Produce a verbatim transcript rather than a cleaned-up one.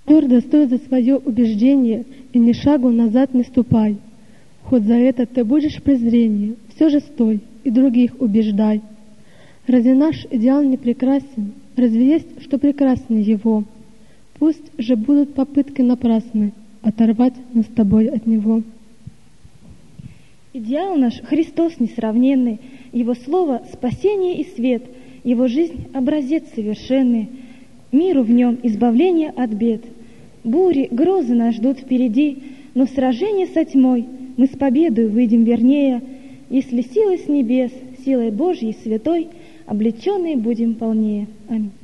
Твердо стой за свое убеждение и ни шагу назад не ступай. Хоть за это ты будешь презрение, все же стой и других убеждай. Разве наш идеал не прекрасен? Разве есть, что прекраснее его? Пусть же будут попытки напрасны оторвать нас с тобой от него. Идеал наш Христос несравненный, Его слово — спасение и свет, Его жизнь — образец совершенный, миру в нем избавление от бед. Бури, грозы нас ждут впереди, но в сражении со тьмой мы с победой выйдем вернее, если силой с небес, силой Божьей святой, облеченные будем полнее. Аминь.